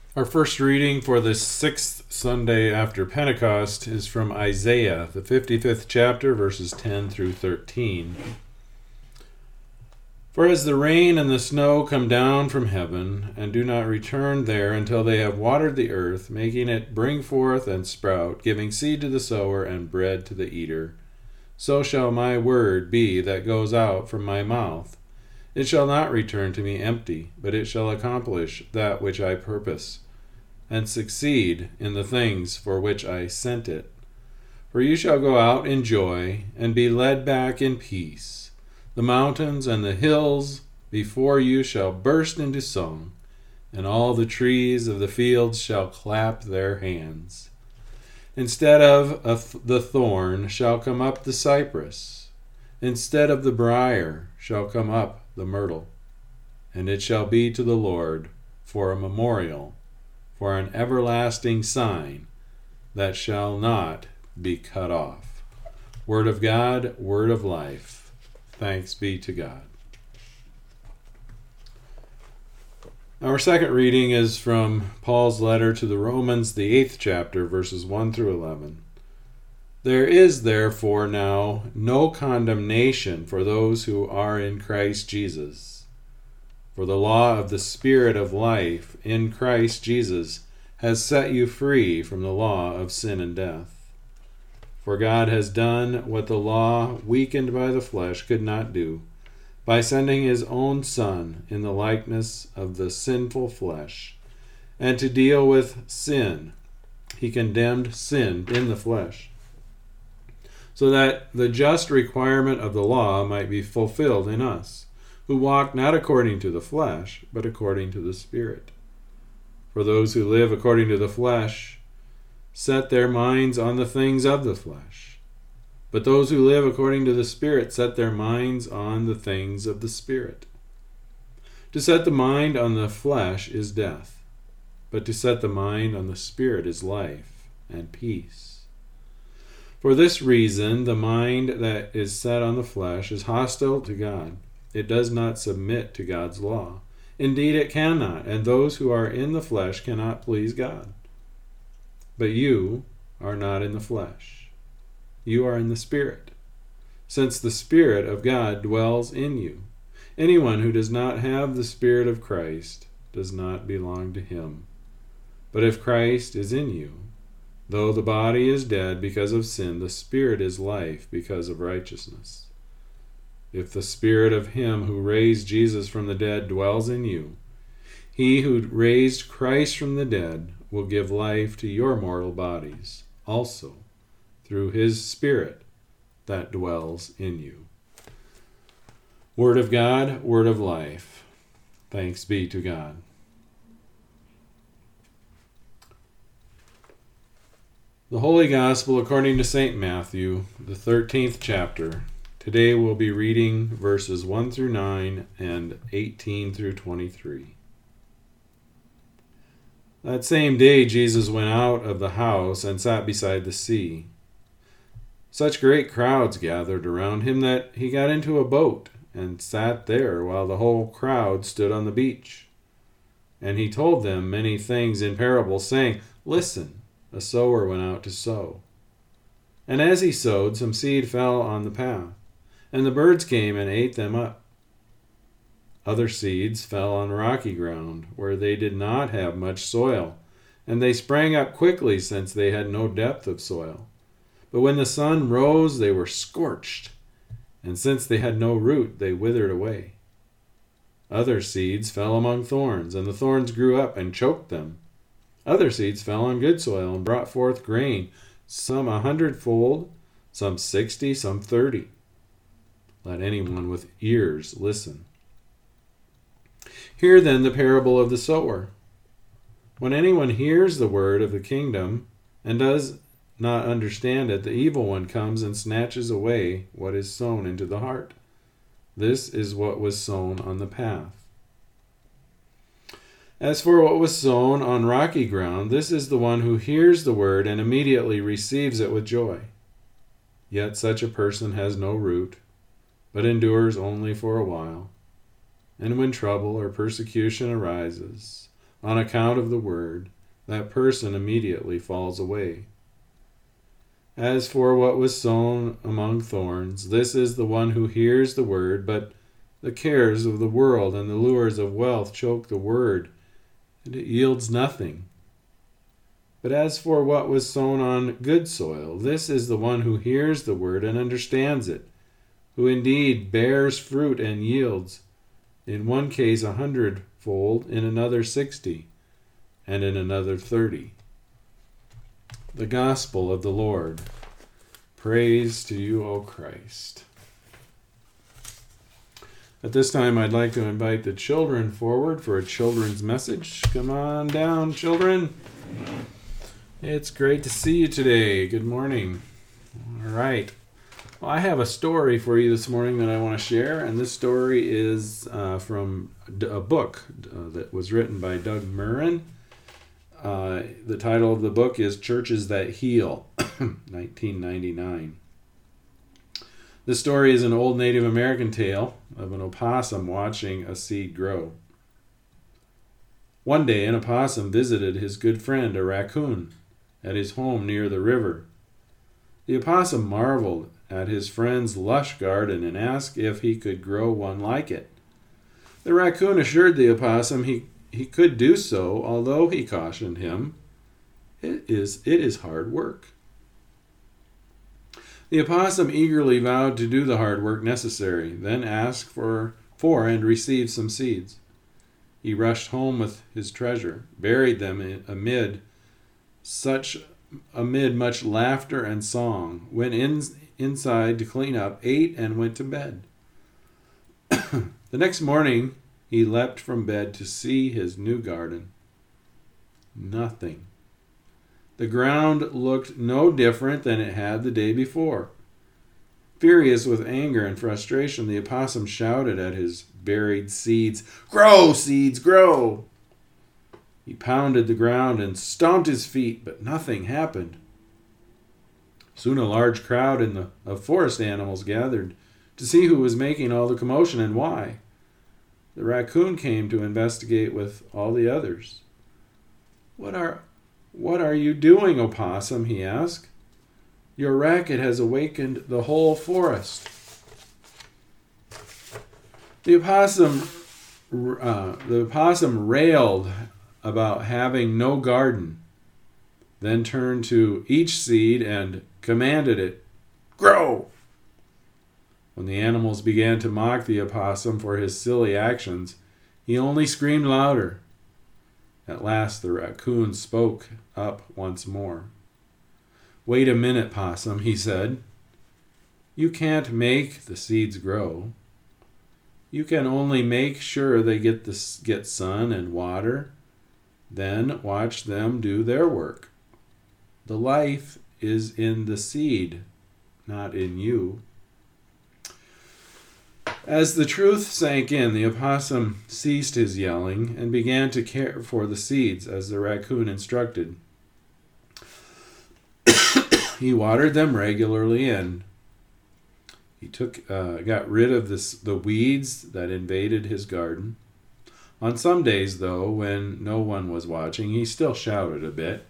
Our first reading for the sixth Sunday after Pentecost is from Isaiah, the 55th chapter, verses 10 through 13. For as the rain and the snow come down from heaven, and do not return there until they have watered the earth, making it bring forth and sprout, giving seed to the sower and bread to the eater, so shall my word be that goes out from my mouth. It shall not return to me empty, but it shall accomplish that which I purpose, and succeed in the things for which I sent it. For you shall go out in joy, and be led back in peace. The mountains and the hills before you shall burst into song, and all the trees of the fields shall clap their hands. Instead of the thorn shall come up the cypress, instead of the brier shall come up the myrtle, and it shall be to the Lord for a memorial, for an everlasting sign that shall not be cut off. Word of God, word of life. Thanks be to God. Our second reading is from Paul's letter to the Romans, the 8th chapter, verses 1 through 11. There is therefore now no condemnation for those who are in Christ Jesus. For the law of the Spirit of life in Christ Jesus has set you free from the law of sin and death. For God has done what the law, weakened by the flesh, could not do, by sending his own Son in the likeness of the sinful flesh. And to deal with sin, he condemned sin in the flesh, so that the just requirement of the law might be fulfilled in us, who walk not according to the flesh, but according to the Spirit. For those who live according to the flesh set their minds on the things of the flesh, but those who live according to the Spirit set their minds on the things of the Spirit. To set the mind on the flesh is death, but to set the mind on the Spirit is life and peace. For this reason, the mind that is set on the flesh is hostile to God. It does not submit to God's law. Indeed, it cannot, and those who are in the flesh cannot please God. But you are not in the flesh. You are in the Spirit, since the Spirit of God dwells in you. Anyone who does not have the Spirit of Christ does not belong to him. But if Christ is in you, though the body is dead because of sin, the Spirit is life because of righteousness. If the Spirit of him who raised Jesus from the dead dwells in you, he who raised Christ from the dead will give life to your mortal bodies, also through his Spirit that dwells in you. Word of God, word of life. Thanks be to God. The Holy Gospel according to St. Matthew, the 13th chapter. Today we'll be reading verses 1 through 9 and 18 through 23. That same day Jesus went out of the house and sat beside the sea. Such great crowds gathered around him that he got into a boat and sat there while the whole crowd stood on the beach. And he told them many things in parables, saying, "Listen. A sower went out to sow. And as he sowed, some seed fell on the path, and the birds came and ate them up. Other seeds fell on rocky ground, where they did not have much soil, and they sprang up quickly, since they had no depth of soil. But when the sun rose, they were scorched, and since they had no root, they withered away. Other seeds fell among thorns, and the thorns grew up and choked them. Other seeds fell on good soil and brought forth grain, some 100-fold, some 60, some 30. Let anyone with ears listen. Hear then the parable of the sower. When anyone hears the word of the kingdom and does not understand it, the evil one comes and snatches away what is sown into the heart. This is what was sown on the path. As for what was sown on rocky ground, this is the one who hears the word and immediately receives it with joy. Yet such a person has no root, but endures only for a while. And when trouble or persecution arises, on account of the word, that person immediately falls away. As for what was sown among thorns, this is the one who hears the word, but the cares of the world and the lures of wealth choke the word, and it yields nothing. But as for what was sown on good soil, this is the one who hears the word and understands it, who indeed bears fruit and yields, in one case 100-fold, in another 60, and in another 30. The Gospel of the Lord. Praise to you, O Christ. At this time, I'd like to invite the children forward for a children's message. Come on down, children. It's great to see you today. Good morning. All right. Well, I have a story for you this morning that I want to share, and this story is from a book that was written by Doug Murren. The title of the book is Churches That Heal, 1999. This story is an old Native American tale of an opossum watching a seed grow. One day, an opossum visited his good friend, a raccoon, at his home near the river. The opossum marveled at his friend's lush garden and asked if he could grow one like it. The raccoon assured the opossum he could do so, although he cautioned him, it is hard work. The opossum eagerly vowed to do the hard work necessary, then asked for and received some seeds. He rushed home with his treasure, buried them amid much laughter and song, went inside to clean up, ate, and went to bed. The next morning, he leapt from bed to see his new garden. Nothing. The ground looked no different than it had the day before. Furious with anger and frustration, the opossum shouted at his buried seeds, "Grow, seeds, grow!" He pounded the ground and stomped his feet, but nothing happened. Soon a large crowd of forest animals gathered to see who was making all the commotion and why. The raccoon came to investigate with all the others. What are you doing, opossum?" he asked. "Your racket has awakened the whole forest." The opossum railed about having no garden, then turned to each seed and commanded it, "Grow!" When the animals began to mock the opossum for his silly actions, he only screamed louder. At last the raccoon spoke up once more. "Wait a minute, possum," he said. "You can't make the seeds grow. You can only make sure they get sun and water, then watch them do their work. The life is in the seed, not in you." As the truth sank in, the opossum ceased his yelling and began to care for the seeds as the raccoon instructed. He watered them regularly and he got rid of the weeds that invaded his garden. On some days, though, when no one was watching, he still shouted a bit.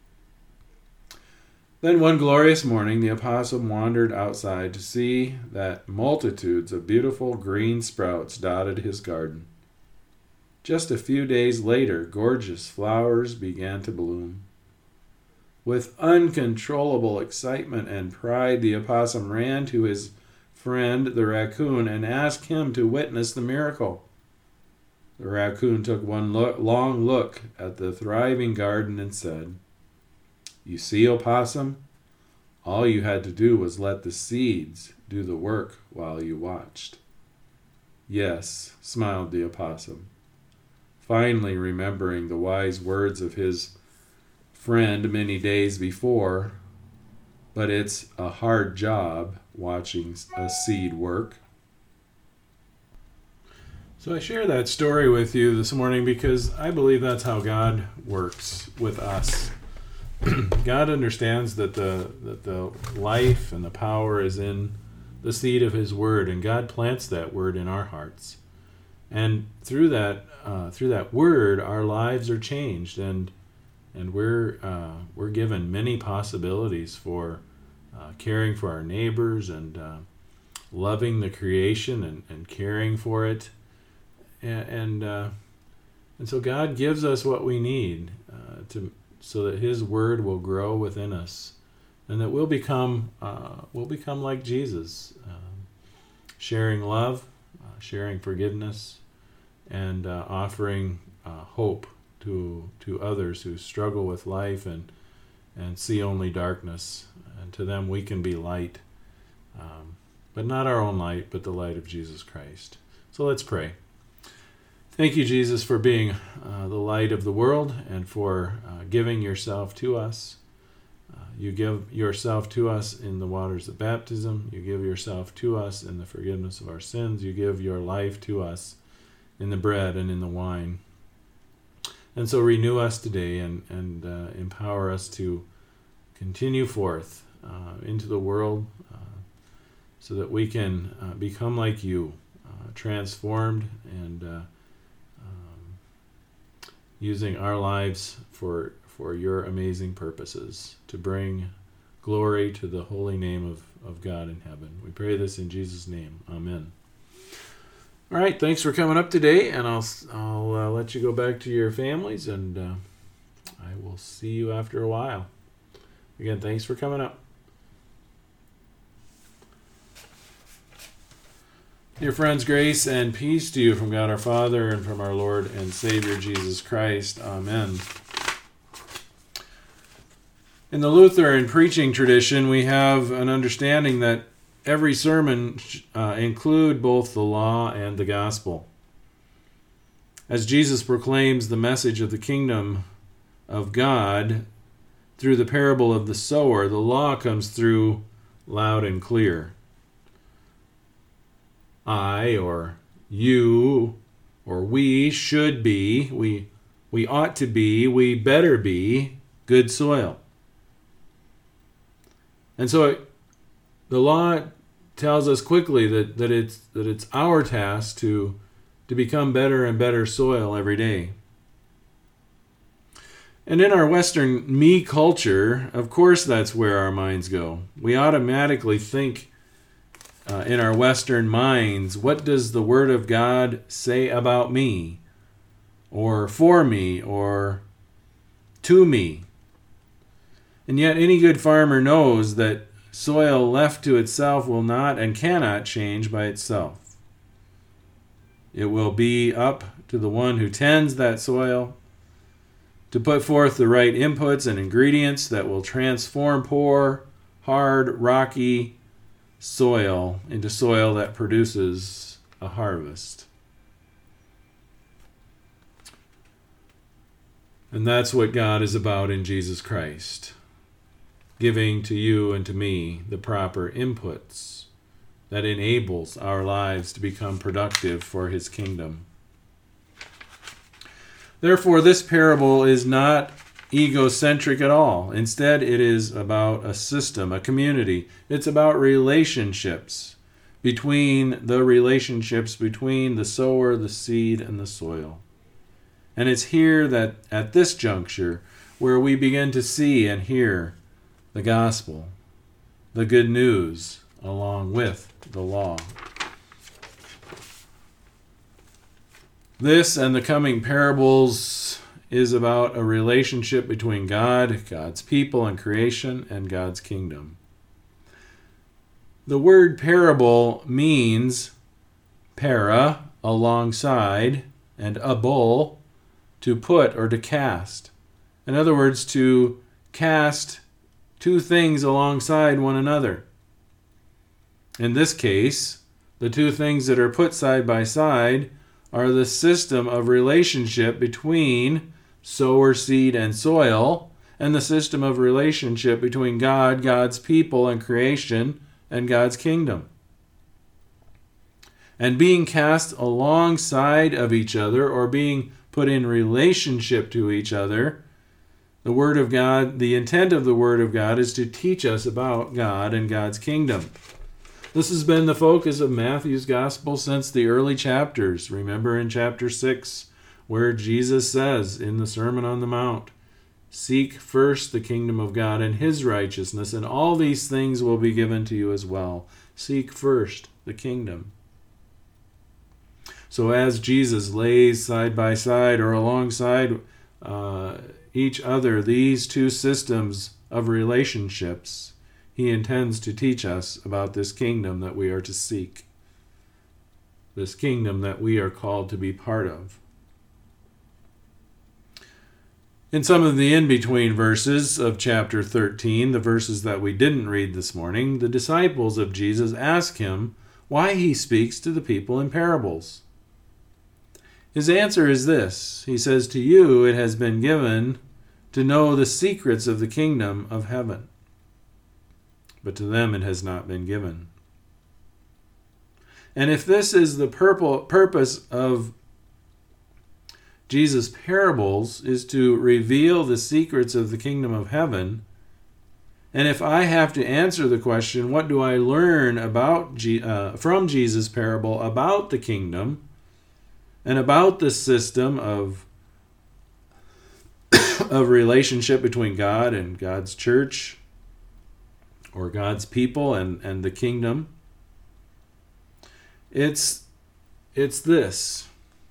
Then one glorious morning, the opossum wandered outside to see that multitudes of beautiful green sprouts dotted his garden. Just a few days later, gorgeous flowers began to bloom. With uncontrollable excitement and pride, the opossum ran to his friend, the raccoon, and asked him to witness the miracle. The raccoon took one long look at the thriving garden and said, "You see, opossum, all you had to do was let the seeds do the work while you watched." "Yes," smiled the opossum, finally remembering the wise words of his friend many days before, "but it's a hard job watching a seed work." So I share that story with you this morning because I believe that's how God works with us. God understands that the life and the power is in the seed of his word, and God plants that word in our hearts. And through that word, our lives are changed, and we're given many possibilities for caring for our neighbors and loving the creation and caring for it, and so God gives us what we need so that His word will grow within us, and that we'll become like Jesus, sharing love, sharing forgiveness, and offering hope to others who struggle with life and see only darkness. And to them we can be light, but not our own light, but the light of Jesus Christ. So let's pray. Thank you, Jesus, for being the light of the world and for giving yourself to us. You give yourself to us in the waters of baptism. You give yourself to us in the forgiveness of our sins. You give your life to us in the bread and in the wine. And so renew us today and empower us to continue forth into the world so that we can become like you, transformed and using our lives for your amazing purposes to bring glory to the holy name of God in heaven. We pray this in Jesus' name. Amen. All right, thanks for coming up today, and I'll let you go back to your families, and I will see you after a while. Again, thanks for coming up. Dear friends, grace and peace to you from God our Father and from our Lord and Savior Jesus Christ. Amen. In the Lutheran preaching tradition, we have an understanding that every sermon include both the law and the gospel. As Jesus proclaims the message of the kingdom of God through the parable of the sower, the law comes through loud and clear. I, or you, or we should be, we ought to be, we better be good soil. And so the law tells us quickly that it's our task to become better and better soil every day. And in our Western me culture, of course that's where our minds go. We automatically think in our Western minds, what does the Word of God say about me, or for me, or to me? And yet any good farmer knows that soil left to itself will not and cannot change by itself. It will be up to the one who tends that soil to put forth the right inputs and ingredients that will transform poor, hard, rocky soil into soil that produces a harvest. And that's what God is about in Jesus Christ, giving to you and to me the proper inputs that enables our lives to become productive for His kingdom. Therefore, this parable is not egocentric at all. Instead, it is about a system, a community. It's about relationships between the sower, the seed, and the soil. And it's here that at this juncture where we begin to see and hear the gospel, the good news, along with the law. This and the coming parables is about a relationship between God, God's people and creation, and God's kingdom. The word parable means para, alongside, and abol, to put or to cast. In other words, to cast two things alongside one another. In this case, the two things that are put side by side are the system of relationship between sower, seed, and soil, and the system of relationship between God, God's people, and creation, and God's kingdom. And being cast alongside of each other, or being put in relationship to each other, the Word of God, the intent of the Word of God is to teach us about God and God's kingdom. This has been the focus of Matthew's Gospel since the early chapters. Remember in chapter 6, where Jesus says in the Sermon on the Mount, "Seek first the kingdom of God and his righteousness, and all these things will be given to you as well." Seek first the kingdom. So as Jesus lays side by side or alongside each other these two systems of relationships, he intends to teach us about this kingdom that we are to seek, this kingdom that we are called to be part of. In some of the in-between verses of chapter 13, the verses that we didn't read this morning, the disciples of Jesus ask him why he speaks to the people in parables. His answer is this. He says, "To you it has been given to know the secrets of the kingdom of heaven, but to them it has not been given." And if this is the purpose of Jesus' parables, is to reveal the secrets of the kingdom of heaven, and if I have to answer the question, what do I learn from Jesus' parable about the kingdom and about the system of relationship between God and God's church, or God's people and the kingdom, it's this: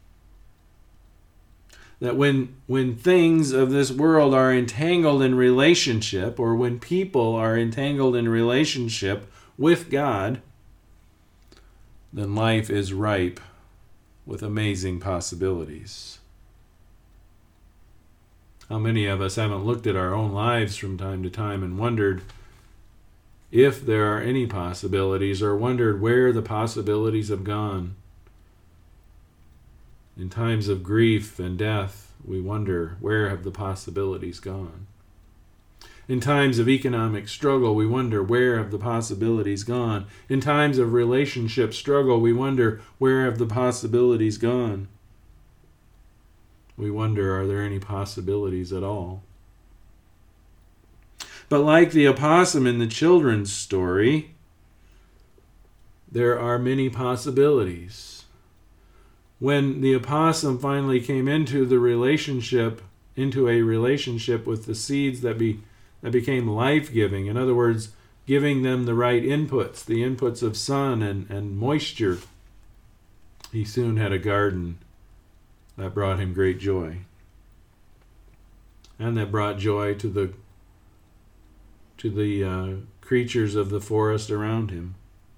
that when things of this world are entangled in relationship, or when people are entangled in relationship with God, then life is ripe with amazing possibilities. How many of us haven't looked at our own lives from time to time and wondered if there are any possibilities, or wondered where the possibilities have gone? In times of grief and death, we wonder, where have the possibilities gone? In times of economic struggle, we wonder, where have the possibilities gone? In times of relationship struggle, we wonder, where have the possibilities gone? We wonder, are there any possibilities at all? But like the opossum in the children's story, there are many possibilities. When the opossum finally came into a relationship with the seeds that became life-giving, in other words, giving them the right inputs, the inputs of sun and moisture, he soon had a garden that brought him great joy, and that brought joy to the creatures of the forest around him.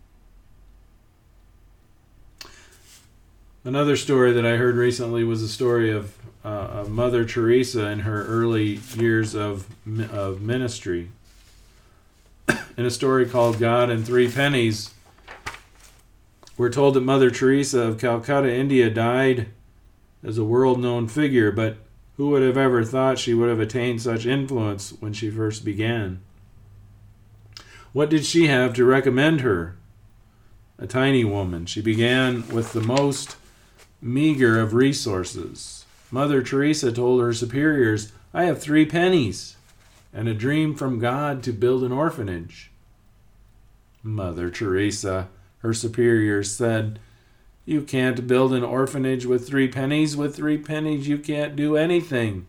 Another story that I heard recently was a story of Mother Teresa in her early years of ministry. In a story called God and Three Pennies, we're told that Mother Teresa of Calcutta, India, died as a world-known figure, but who would have ever thought she would have attained such influence when she first began? What did she have to recommend her? A tiny woman. She began with the most meager of resources. Mother Teresa told her superiors, "I have 3 pennies and a dream from God to build an orphanage." Mother Teresa, her superiors said, "You can't build an orphanage with 3 pennies. With 3 pennies, you can't do anything."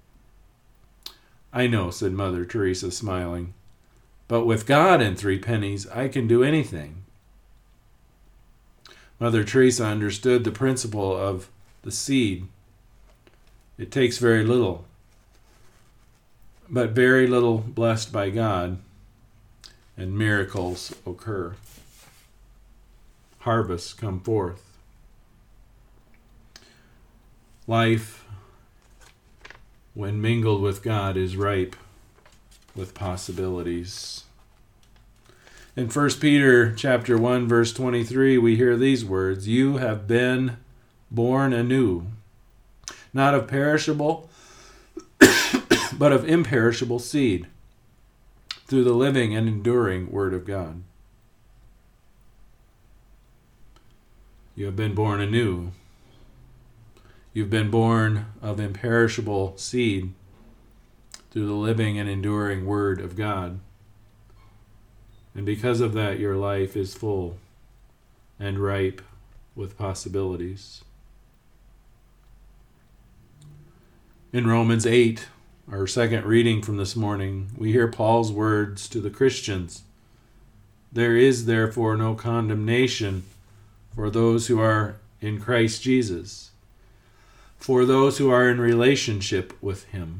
"I know," said Mother Teresa, smiling, "but with God and 3 pennies, I can do anything." Mother Teresa understood the principle of the seed. It takes very little, but very little blessed by God, and miracles occur. Harvests come forth. Life, when mingled with God, is ripe with possibilities. In 1 Peter chapter 1, verse 23, we hear these words, "You have been born anew, not of perishable, but of imperishable seed, through the living and enduring Word of God." You have been born anew. You've been born of imperishable seed through the living and enduring Word of God. And because of that, your life is full and ripe with possibilities. In Romans 8, our second reading from this morning, we hear Paul's words to the Christians. There is therefore no condemnation for those who are in Christ Jesus, for those who are in relationship with him.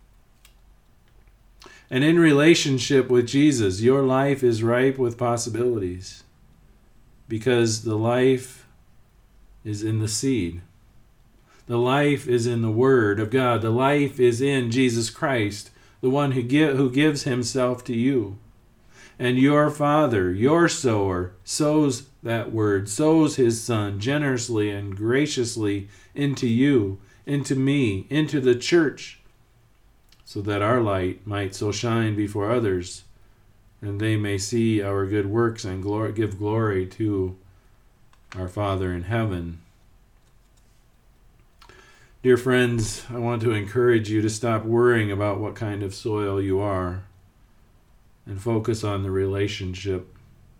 And in relationship with Jesus, your life is ripe with possibilities, because the life is in the seed. The life is in the Word of God. The life is in Jesus Christ, the one who gives himself to you. And your Father, your sower, sows that Word, sows his Son generously and graciously into you, into me, into the church, so that our light might so shine before others, and they may see our good works and give glory to our Father in heaven. Dear friends, I want to encourage you to stop worrying about what kind of soil you are and focus on the relationship.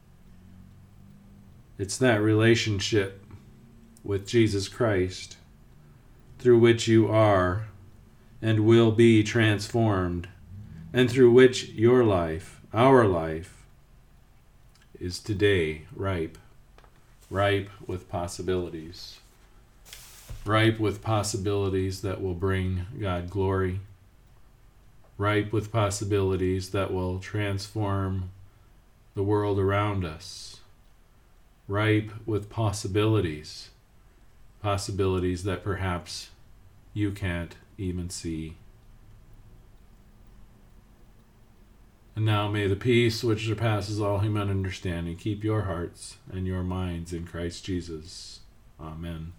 It's that relationship with Jesus Christ through which you are and will be transformed, and through which your life, our life, is today ripe with possibilities. Ripe with possibilities that will bring God glory. Ripe with possibilities that will transform the world around us. Ripe with possibilities that perhaps you can't even see. And now may the peace which surpasses all human understanding keep your hearts and your minds in Christ Jesus. Amen.